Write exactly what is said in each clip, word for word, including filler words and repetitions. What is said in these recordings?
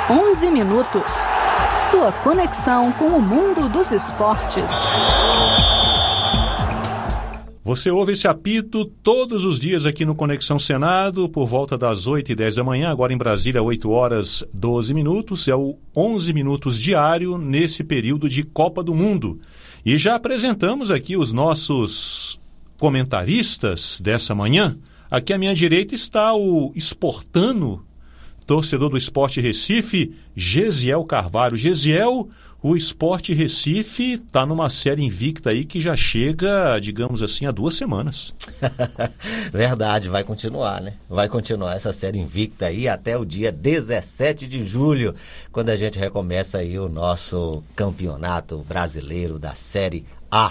onze minutos. Sua conexão com o mundo dos esportes. Você ouve esse apito todos os dias aqui no Conexão Senado, por volta das oito e dez da manhã, agora em Brasília, oito horas e doze minutos. É o onze minutos diário nesse período de Copa do Mundo. E já apresentamos aqui os nossos comentaristas dessa manhã. Aqui à minha direita está o esportano, torcedor do Sport Recife, Gesiel Carvalho. Gesiel, o Sport Recife está numa série invicta aí que já chega, digamos assim, há duas semanas. Verdade, vai continuar, né? Vai continuar essa série invicta aí até o dia dezessete de julho, quando a gente recomeça aí o nosso campeonato brasileiro da Série A.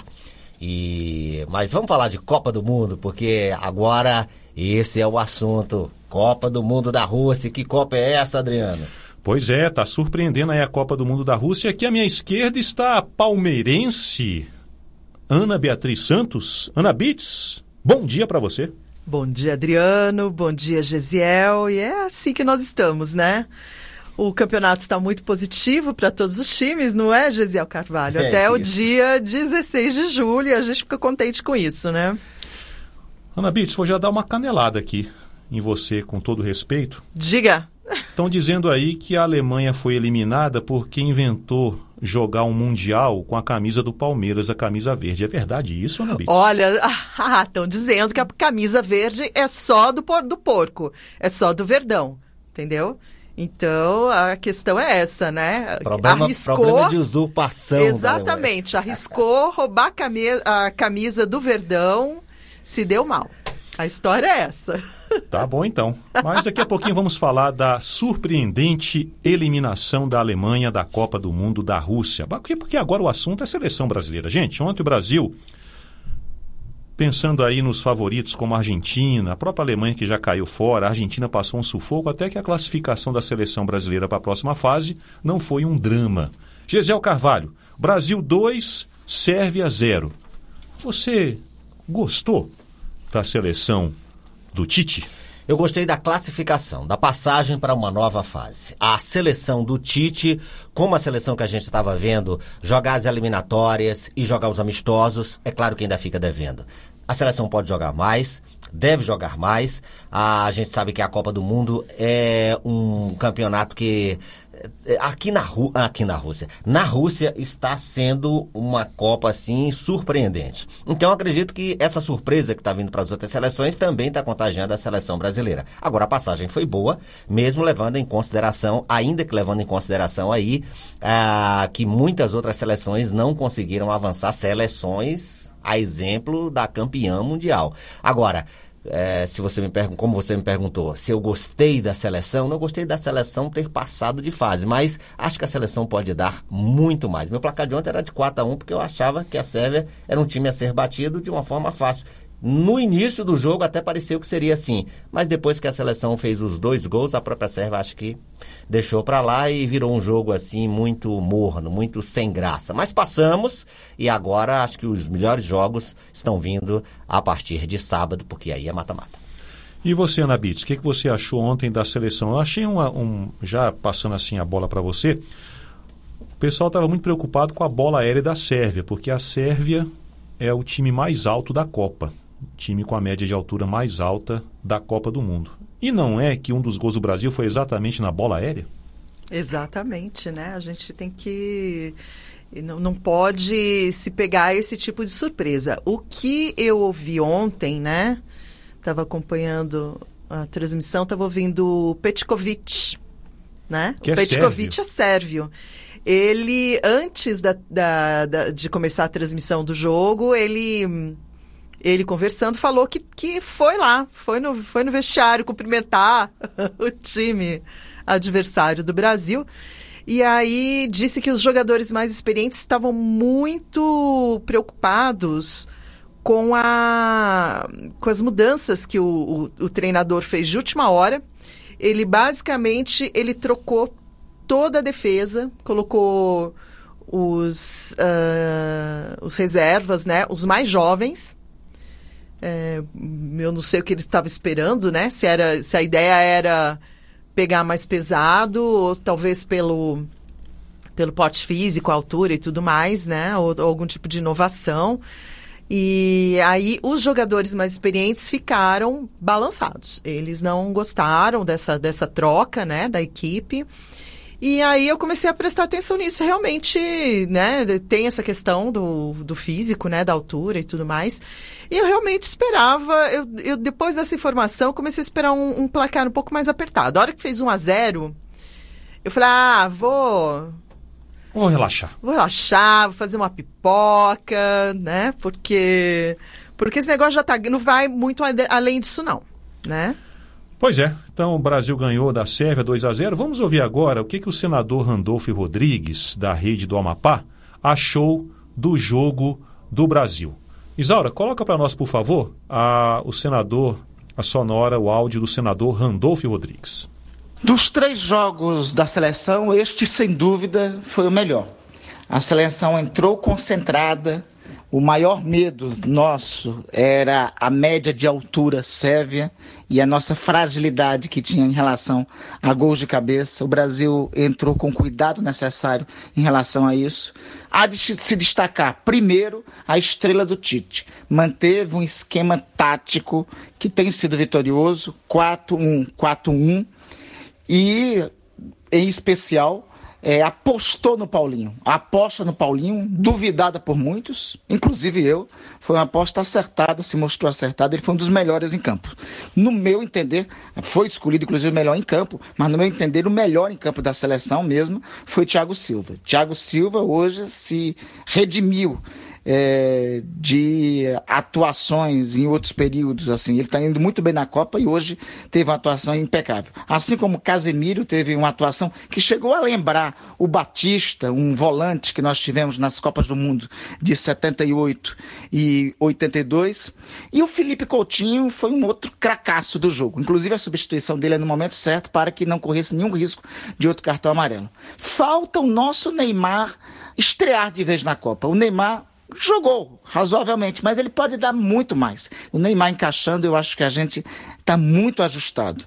E... Mas vamos falar de Copa do Mundo, porque agora esse é o assunto. Copa do Mundo da Rússia. Que Copa é essa, Adriano? Pois é, tá surpreendendo aí a Copa do Mundo da Rússia. Aqui à minha esquerda está a palmeirense Ana Beatriz Santos. Ana Beats, bom dia para você. Bom dia, Adriano. Bom dia, Gesiel. E é assim que nós estamos, né? O campeonato está muito positivo para todos os times, não é, Gesiel Carvalho? É Até isso. O dia dezesseis de julho, e a gente fica contente com isso, né? Ana Beats, vou já dar uma canelada aqui em você, com todo respeito. Diga. Estão dizendo aí que a Alemanha foi eliminada porque inventou jogar um Mundial com a camisa do Palmeiras, a camisa verde. É verdade isso, Ana Beats? Olha, estão dizendo que a camisa verde é só do, por, do porco, é só do Verdão, entendeu? Então, a questão é essa, né? Problema, arriscou, problema de usurpação. exatamente, arriscou roubar a camisa, a camisa do Verdão, se deu mal. A história é essa. Tá bom, então. Mas daqui a pouquinho vamos falar da surpreendente eliminação da Alemanha da Copa do Mundo da Rússia. Porque agora o assunto é seleção brasileira. Gente, ontem o Brasil, pensando aí nos favoritos como a Argentina, a própria Alemanha que já caiu fora, a Argentina passou um sufoco, até que a classificação da seleção brasileira para a próxima fase não foi um drama. Gesiel Carvalho, Brasil dois, Sérvia zero. Você gostou da seleção do Tite? Eu gostei da classificação, da passagem para uma nova fase. A seleção do Tite, como a seleção que a gente estava vendo, jogar as eliminatórias e jogar os amistosos, é claro que ainda fica devendo. A seleção pode jogar mais, deve jogar mais. A gente sabe que a Copa do Mundo é um campeonato que aqui na, Ru... aqui na Rússia, na Rússia está sendo uma Copa assim surpreendente. Então eu acredito que essa surpresa que está vindo para as outras seleções também está contagiando a seleção brasileira. Agora a passagem foi boa, mesmo levando em consideração, ainda que levando em consideração aí ah, que muitas outras seleções não conseguiram avançar, seleções a exemplo da campeã mundial. Agora, É, se você me pergun- como você me perguntou, se eu gostei da seleção, não gostei da seleção ter passado de fase, mas acho que a seleção pode dar muito mais. Meu placar de ontem era de quatro a um, porque eu achava que a Sérvia era um time a ser batido de uma forma fácil. No início do jogo até pareceu que seria assim, mas depois que a seleção fez os dois gols, a própria Sérvia acho que deixou pra lá e virou um jogo assim muito morno, muito sem graça. Mas passamos e agora acho que os melhores jogos estão vindo a partir de sábado, porque aí é mata-mata. E você, Ana Beats, o que, que você achou ontem da seleção? Eu achei uma, um, já passando assim a bola para você, o pessoal estava muito preocupado com a bola aérea da Sérvia, porque a Sérvia é o time mais alto da Copa. Time com a média de altura mais alta da Copa do Mundo. E não é que um dos gols do Brasil foi exatamente na bola aérea? Exatamente, né? A gente tem que... Não, não pode se pegar esse tipo de surpresa. O que eu ouvi ontem, né? Estava acompanhando a transmissão, estava ouvindo o Petkovic, né? Que o é Petkovic sérvio. é sérvio. Ele, antes da, da, da, de começar a transmissão do jogo, ele... Ele conversando falou que, que foi lá, foi no, foi no vestiário cumprimentar o time adversário do Brasil. E aí disse que os jogadores mais experientes estavam muito preocupados com, a, com as mudanças que o, o, o treinador fez de última hora. Ele basicamente ele trocou toda a defesa, colocou os, uh, os reservas, né, os mais jovens. É, eu não sei o que ele estava esperando, né? Se, era, se a ideia era pegar mais pesado, ou talvez pelo, pelo porte físico, altura e tudo mais, né? Ou, ou algum tipo de inovação. E aí os jogadores mais experientes ficaram balançados. Eles não gostaram dessa, dessa troca, né, da equipe. E aí eu comecei a prestar atenção nisso. Realmente, né, tem essa questão do, do físico, né, da altura e tudo mais. E eu realmente esperava, eu, eu depois dessa informação, eu comecei a esperar um, um placar um pouco mais apertado. A hora que fez um a zero, eu falei, ah, vou... Vou relaxar. Vou relaxar, vou fazer uma pipoca, né? Porque, porque esse negócio já tá, não vai muito além disso, não, né? Pois é. Então, o Brasil ganhou da Sérvia dois a zero. Vamos ouvir agora o que, que o senador Randolfo Rodrigues, da Rede do Amapá, achou do jogo do Brasil. Isaura, coloca para nós, por favor, a, o senador, a sonora, o áudio do senador Randolfo Rodrigues. Dos três jogos da seleção, este, sem dúvida, foi o melhor. A seleção entrou concentrada. O maior medo nosso era a média de altura sérvia e a nossa fragilidade que tinha em relação a gols de cabeça. O Brasil entrou com o cuidado necessário em relação a isso. Há de se destacar, primeiro, a estrela do Tite. Manteve um esquema tático que tem sido vitorioso, quatro um quatro um. E, em especial, é, apostou no Paulinho. A aposta no Paulinho, duvidada por muitos, inclusive eu, foi uma aposta acertada, se mostrou acertada, ele foi um dos melhores em campo. No meu entender, foi escolhido inclusive o melhor em campo, mas no meu entender, o melhor em campo da seleção mesmo foi Thiago Silva. Thiago Silva hoje se redimiu É, de atuações em outros períodos, assim, ele está indo muito bem na Copa e hoje teve uma atuação impecável. Assim como Casemiro teve uma atuação que chegou a lembrar o Batista, um volante que nós tivemos nas Copas do Mundo de setenta e oito e oitenta e dois, e o Felipe Coutinho foi um outro cracaço do jogo, inclusive a substituição dele é no momento certo para que não corresse nenhum risco de outro cartão amarelo. Falta o nosso Neymar estrear de vez na Copa. O Neymar jogou razoavelmente, mas ele pode dar muito mais. O Neymar encaixando, eu acho que a gente está muito ajustado.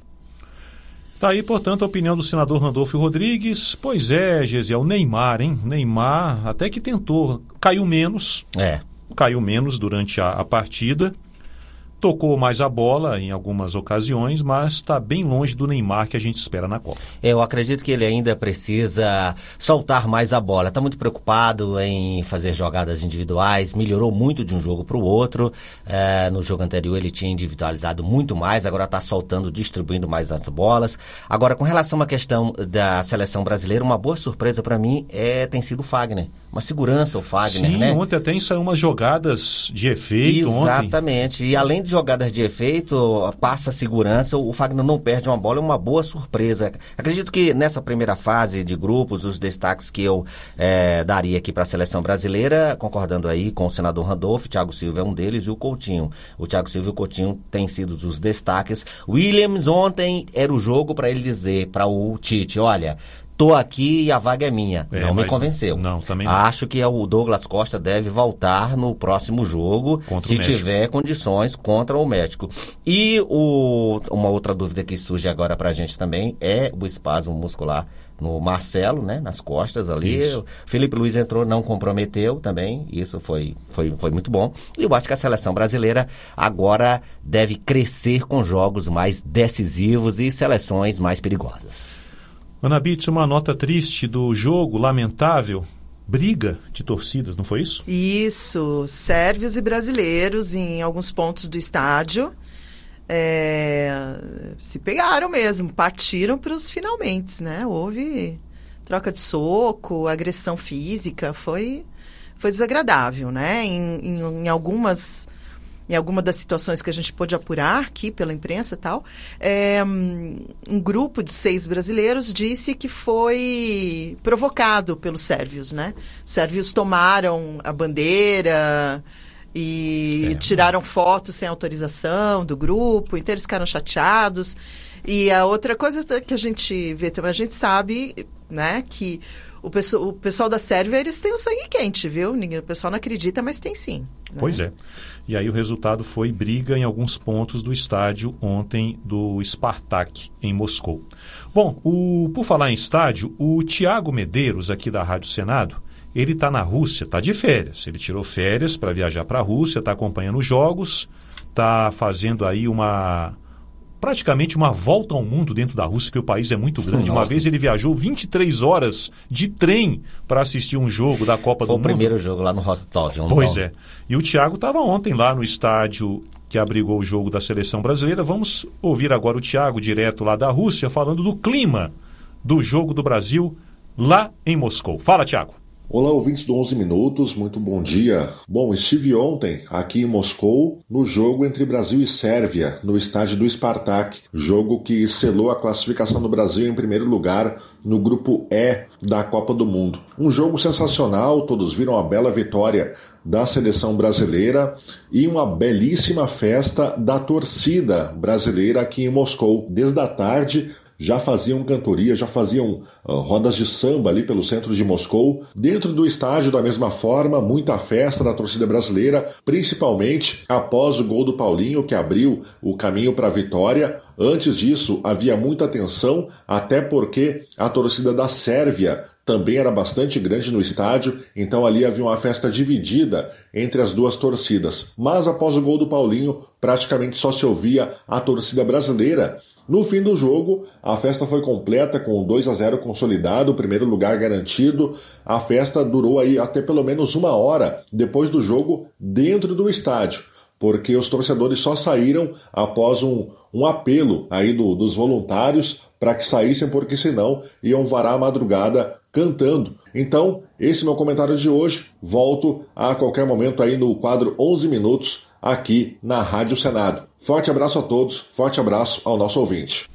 Tá aí, portanto, a opinião do senador Randolfo Rodrigues. Pois é, Gesiel, o Neymar, hein? Neymar até que tentou, caiu menos. É. Caiu menos durante a, a partida. Tocou mais a bola em algumas ocasiões, mas está bem longe do Neymar que a gente espera na Copa. Eu acredito que ele ainda precisa soltar mais a bola. Está muito preocupado em fazer jogadas individuais, melhorou muito de um jogo para o outro. É, no jogo anterior ele tinha individualizado muito mais, agora está soltando, distribuindo mais as bolas. Agora, com relação à questão da seleção brasileira, uma boa surpresa para mim é, tem sido o Fagner. Uma segurança o Fagner, Sim, né? ontem até saiu umas jogadas de efeito. Exatamente. Ontem. E além de jogadas de efeito, passa segurança, o Fagner não perde uma bola, é uma boa surpresa. Acredito que nessa primeira fase de grupos, os destaques que eu é, daria aqui para a seleção brasileira, concordando aí com o senador Randolfo, Thiago Silva é um deles e o Coutinho. O Thiago Silva e o Coutinho têm sido os destaques. Williams ontem era o jogo para ele dizer para o Tite, olha... Tô aqui e a vaga é minha. É, não me convenceu. Não, também não. Acho que o Douglas Costa deve voltar no próximo jogo, contra se tiver condições, contra o México. E o, uma outra dúvida que surge agora pra gente também é o espasmo muscular no Marcelo, né, nas costas ali. Isso. O Felipe Luiz entrou, não comprometeu também. Isso foi, foi, foi muito bom. E eu acho que a seleção brasileira agora deve crescer com jogos mais decisivos e seleções mais perigosas. Ana Bitts, uma nota triste do jogo, lamentável, briga de torcidas, não foi isso? Isso, sérvios e brasileiros em alguns pontos do estádio é, se pegaram mesmo, partiram para os finalmente, né? Houve troca de soco, agressão física, foi, foi desagradável, né? Em, em, em algumas... Em alguma das situações que a gente pôde apurar aqui pela imprensa e tal, é, um grupo de seis brasileiros disse que foi provocado pelos sérvios, né? Os sérvios tomaram a bandeira e é, tiraram fotos sem autorização do grupo, então eles ficaram chateados. E a outra coisa que a gente vê também, a gente sabe, né, que o pessoal, o pessoal da Sérvia, eles têm o sangue quente, viu? Ninguém, o pessoal não acredita, mas tem sim. Né? Pois é. E aí o resultado foi briga em alguns pontos do estádio ontem do Spartak, em Moscou. Bom, o, por falar em estádio, o Tiago Medeiros, aqui da Rádio Senado, ele está na Rússia, está de férias. Ele tirou férias para viajar para a Rússia, está acompanhando os jogos, está fazendo aí uma... praticamente uma volta ao mundo dentro da Rússia, que o país é muito grande. Uma vez ele viajou vinte e três horas de trem para assistir um jogo da Copa do Mundo. Foi o primeiro jogo lá no Rostov. Um pois tal. é. E o Thiago estava ontem lá no estádio que abrigou o jogo da seleção brasileira. Vamos ouvir agora o Thiago, direto lá da Rússia, falando do clima do jogo do Brasil lá em Moscou. Fala, Thiago. Olá, ouvintes do onze Minutos, muito bom dia. Bom, estive ontem aqui em Moscou no jogo entre Brasil e Sérvia, no estádio do Spartak, jogo que selou a classificação do Brasil em primeiro lugar no grupo E da Copa do Mundo. Um jogo sensacional, todos viram a bela vitória da seleção brasileira e uma belíssima festa da torcida brasileira aqui em Moscou. Desde a tarde, já faziam cantoria, já faziam uh, rodas de samba ali pelo centro de Moscou. Dentro do estádio, da mesma forma, muita festa da torcida brasileira, principalmente após o gol do Paulinho, que abriu o caminho para a vitória. Antes disso, havia muita tensão, até porque a torcida da Sérvia também era bastante grande no estádio, então ali havia uma festa dividida entre as duas torcidas. Mas após o gol do Paulinho, praticamente só se ouvia a torcida brasileira. No fim do jogo, a festa foi completa com dois a zero consolidado, o primeiro lugar garantido. A festa durou aí até pelo menos uma hora depois do jogo dentro do estádio, porque os torcedores só saíram após um, um apelo aí do, dos voluntários para que saíssem, porque senão iam varar a madrugada cantando. Então, esse é o meu comentário de hoje. Volto a qualquer momento aí no quadro onze Minutos, aqui na Rádio Senado. Forte abraço a todos, forte abraço ao nosso ouvinte.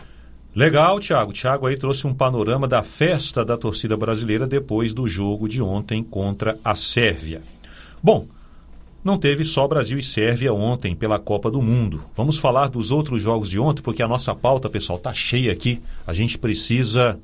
Legal, Thiago. Thiago aí trouxe um panorama da festa da torcida brasileira depois do jogo de ontem contra a Sérvia. Bom, não teve só Brasil e Sérvia ontem pela Copa do Mundo. Vamos falar dos outros jogos de ontem, porque a nossa pauta, pessoal, está cheia aqui. A gente precisa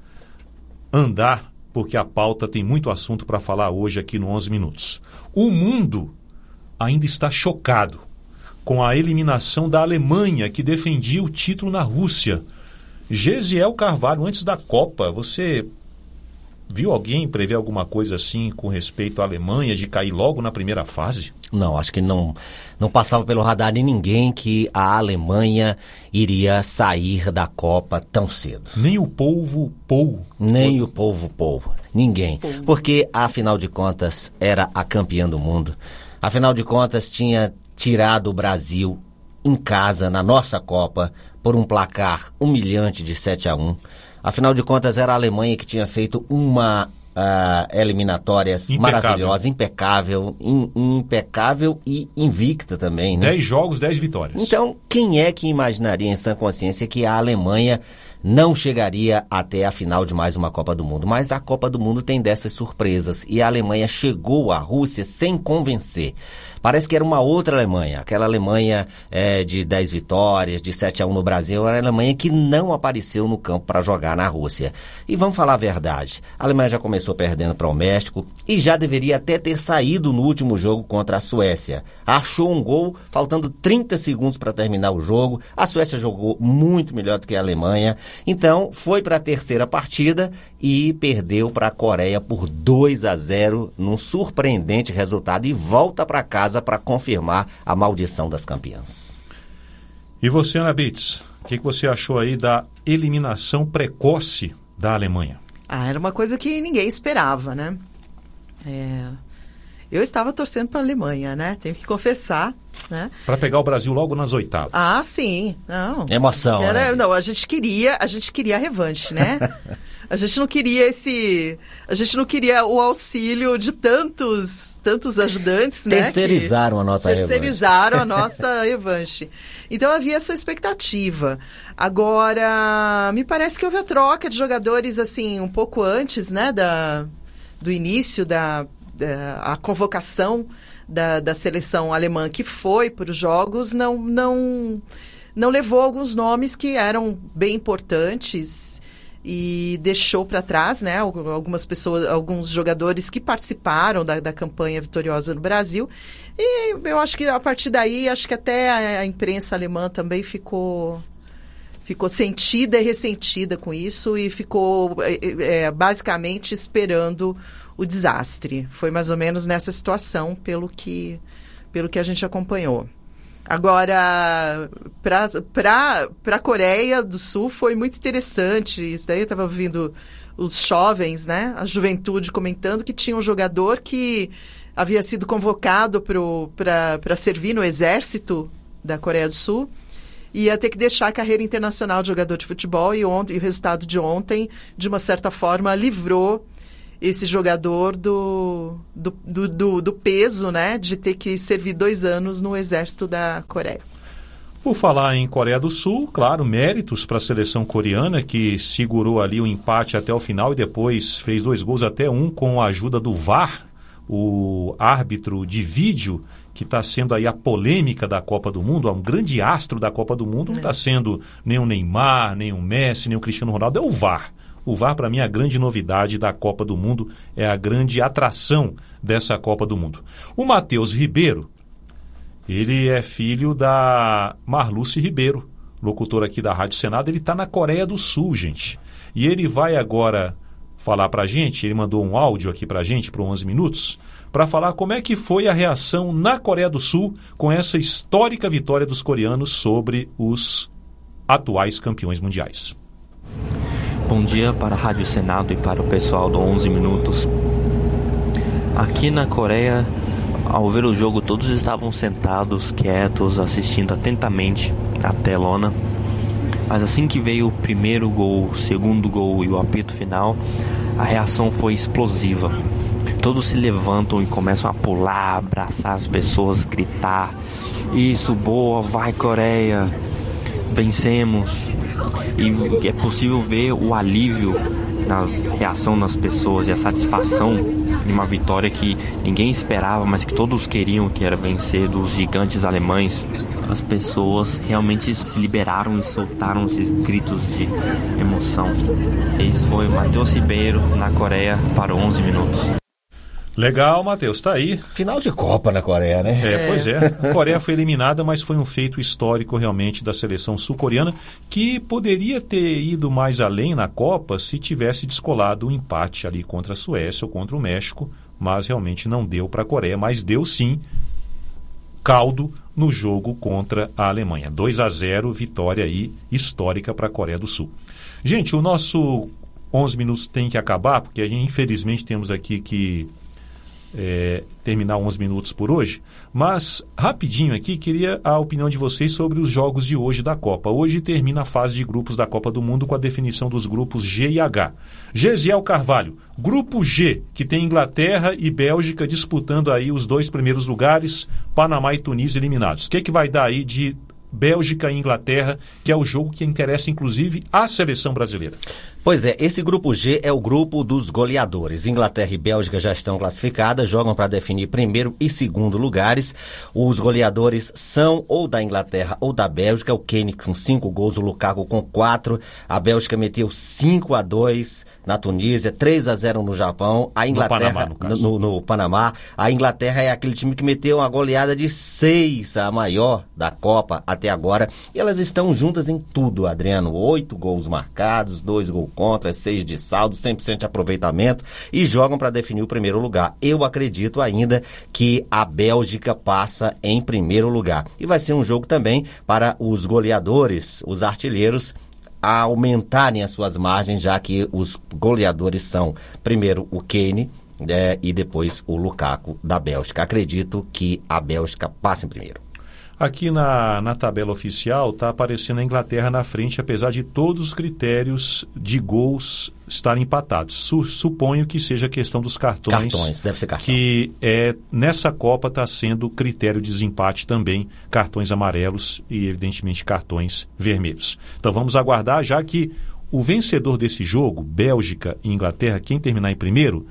andar, porque a pauta tem muito assunto para falar hoje aqui no onze Minutos. O mundo ainda está chocado com a eliminação da Alemanha, que defendia o título na Rússia. Gesiel Carvalho, antes da Copa, você viu alguém prever alguma coisa assim com respeito à Alemanha, de cair logo na primeira fase? Não, acho que não, não passava pelo radar de ninguém que a Alemanha iria sair da Copa tão cedo. Nem o povo Pou. Nem o povo Pou. Ninguém. Porque, afinal de contas, era a campeã do mundo. Afinal de contas, tinha tirado o Brasil em casa, na nossa Copa, por um placar humilhante de sete a um. Afinal de contas, era a Alemanha que tinha feito uma uh, eliminatórias maravilhosa, impecável, in, impecável e invicta também, né? Dez jogos, dez vitórias. Então, quem é que imaginaria em sã consciência que a Alemanha não chegaria até a final de mais uma Copa do Mundo? Mas a Copa do Mundo tem dessas surpresas e a Alemanha chegou à Rússia sem convencer. Parece que era uma outra Alemanha, aquela Alemanha é, de dez vitórias, de sete a um no Brasil, era a Alemanha que não apareceu no campo para jogar na Rússia. E vamos falar a verdade, a Alemanha já começou perdendo para o México e já deveria até ter saído no último jogo contra a Suécia. Achou um gol, faltando trinta segundos para terminar o jogo, a Suécia jogou muito melhor do que a Alemanha, então foi para a terceira partida e perdeu para a Coreia por dois a zero, num surpreendente resultado, e volta para casa para confirmar a maldição das campeãs. E você, Ana Bitts, o que, que você achou aí da eliminação precoce da Alemanha? Ah, era uma coisa que ninguém esperava, né? É... Eu estava torcendo para a Alemanha, né? Tenho que confessar, né? Para pegar o Brasil logo nas oitavas. Ah, sim. Não. Emoção, era, né? Não, a gente queria, a gente queria a revanche, né? A gente não queria esse, a gente não queria o auxílio de tantos, tantos ajudantes, né? Terceirizaram a nossa revanche. Terceirizaram a nossa revanche. Então havia essa expectativa. Agora, me parece que houve a troca de jogadores assim um pouco antes, né, da do início da, da a convocação da, da seleção alemã que foi para os jogos não não não levou alguns nomes que eram bem importantes e deixou para trás, né, algumas pessoas, alguns jogadores que participaram da, da campanha vitoriosa no Brasil. E eu acho que a partir daí, acho que até a, a imprensa alemã também ficou, ficou sentida e ressentida com isso e ficou é, basicamente esperando o desastre. Foi mais ou menos nessa situação, pelo que, pelo que a gente acompanhou. Agora, para a Coreia do Sul foi muito interessante. Isso daí eu estava ouvindo os jovens, né, a juventude comentando que tinha um jogador que havia sido convocado para servir no exército da Coreia do Sul e ia ter que deixar a carreira internacional de jogador de futebol e, ontem, e o resultado de ontem, de uma certa forma, livrou esse jogador do, do, do, do, do peso, né, de ter que servir dois anos no exército da Coreia. Por falar em Coreia do Sul, claro, méritos para a seleção coreana, que segurou ali o empate até o final e depois fez dois gols, até um com a ajuda do V A R, o árbitro de vídeo, que está sendo aí a polêmica da Copa do Mundo, um grande astro da Copa do Mundo, não está sendo nem o Neymar, nem o Messi, nem o Cristiano Ronaldo, é o V A R. O V A R, para mim, é a grande novidade da Copa do Mundo, é a grande atração dessa Copa do Mundo. O Matheus Ribeiro, ele é filho da Marluce Ribeiro, locutor aqui da Rádio Senado, ele está na Coreia do Sul, gente. E ele vai agora falar para a gente, ele mandou um áudio aqui para a gente, para onze minutos, para falar como é que foi a reação na Coreia do Sul com essa histórica vitória dos coreanos sobre os atuais campeões mundiais. Bom dia para a Rádio Senado e para o pessoal do onze minutos. Aqui na Coreia, ao ver o jogo, todos estavam sentados, quietos, assistindo atentamente à telona. Mas assim que veio o primeiro gol, o segundo gol e o apito final, a reação foi explosiva. Todos se levantam e começam a pular, abraçar as pessoas, gritar: "Isso, boa, vai Coreia, vencemos!" E é possível ver o alívio na reação das pessoas e a satisfação de uma vitória que ninguém esperava, mas que todos queriam, que era vencer dos gigantes alemães. As pessoas realmente se liberaram e soltaram esses gritos de emoção. Esse foi Matheus Ribeiro, na Coreia, para onze minutos. Legal, Matheus, tá aí. Final de Copa na Coreia, né? É, pois é. A Coreia foi eliminada, mas foi um feito histórico realmente da seleção sul-coreana, que poderia ter ido mais além na Copa se tivesse descolado um empate ali contra a Suécia ou contra o México, mas realmente não deu para a Coreia, mas deu sim caldo no jogo contra a Alemanha. dois a zero, vitória aí histórica para a Coreia do Sul. Gente, o nosso onze minutos tem que acabar, porque a gente infelizmente temos aqui que É, terminar onze minutos por hoje, mas rapidinho aqui, queria a opinião de vocês sobre os jogos de hoje da Copa. Hoje termina a fase de grupos da Copa do Mundo com a definição dos grupos G e H. Gesiel Carvalho, grupo G, que tem Inglaterra e Bélgica disputando aí os dois primeiros lugares, Panamá e Tunísia eliminados. O que, que vai dar aí de Bélgica e Inglaterra, que é o jogo que interessa inclusive à seleção brasileira? Pois é, esse grupo G é o grupo dos goleadores. Inglaterra e Bélgica já estão classificadas, jogam para definir primeiro e segundo lugares. Os goleadores são ou da Inglaterra ou da Bélgica. O Kane com cinco gols, o Lukaku com quatro. A Bélgica meteu cinco a dois na Tunísia, três a zero no Japão. A Inglaterra, no Panamá, no caso. No, no Panamá. A Inglaterra é aquele time que meteu uma goleada de seis, a maior da Copa até agora. E elas estão juntas em tudo, Adriano. Oito gols marcados, dois gols contra, seis de saldo, cem por cento de aproveitamento e jogam para definir o primeiro lugar. Eu acredito ainda que a Bélgica passa em primeiro lugar. E vai ser um jogo também para os goleadores, os artilheiros, a aumentarem as suas margens, já que os goleadores são primeiro o Kane é, e depois o Lukaku da Bélgica. Acredito que a Bélgica passa em primeiro. Aqui na, na tabela oficial está aparecendo a Inglaterra na frente, apesar de todos os critérios de gols estarem empatados. Su, suponho que seja a questão dos cartões. Cartões, deve ser cartão. Que é, nessa Copa está sendo critério de desempate também, cartões amarelos e, evidentemente, cartões vermelhos. Então vamos aguardar, já que o vencedor desse jogo, Bélgica e Inglaterra, quem terminar em primeiro,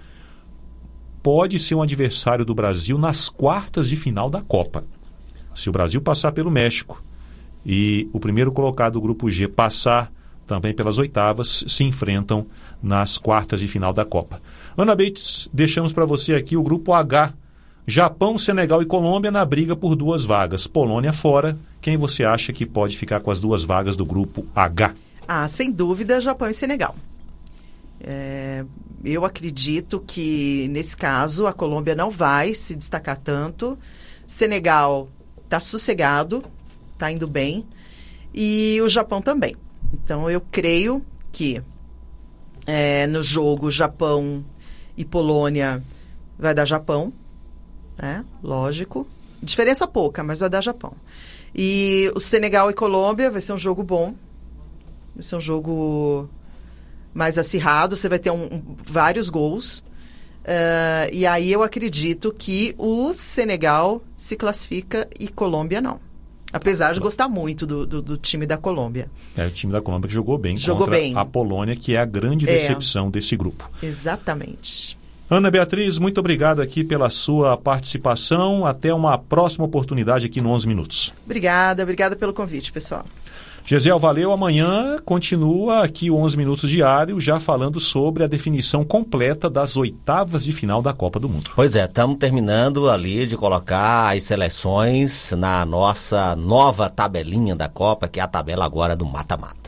pode ser um adversário do Brasil nas quartas de final da Copa. Se o Brasil passar pelo México e o primeiro colocado do grupo G passar também pelas oitavas, se enfrentam nas quartas de final da Copa. Ana Bates, deixamos para você aqui o grupo H. Japão, Senegal e Colômbia na briga por duas vagas. Polônia fora. Quem você acha que pode ficar com as duas vagas do grupo H? Ah, sem dúvida, Japão e Senegal. É, eu acredito que, nesse caso, a Colômbia não vai se destacar tanto. Senegal está sossegado, está indo bem. E o Japão também. Então, eu creio que é, no jogo Japão e Polônia vai dar Japão, né? Lógico. Diferença pouca, mas vai dar Japão. E o Senegal e Colômbia vai ser um jogo bom. Vai ser um jogo mais acirrado. Você vai ter um, um, vários gols. Uh, e aí eu acredito que o Senegal se classifica e Colômbia não. Apesar de gostar muito do, do, do time da Colômbia. É o time da Colômbia que jogou bem jogou contra bem. a Polônia, que é a grande decepção é. desse grupo. Exatamente. Ana Beatriz, muito obrigado aqui pela sua participação. Até uma próxima oportunidade aqui no onze Minutos. Obrigada, obrigada pelo convite, pessoal. Gesiel, valeu. Amanhã continua aqui o onze Minutos Diário, já falando sobre a definição completa das oitavas de final da Copa do Mundo. Pois é, estamos terminando ali de colocar as seleções na nossa nova tabelinha da Copa, que é a tabela agora do mata-mata.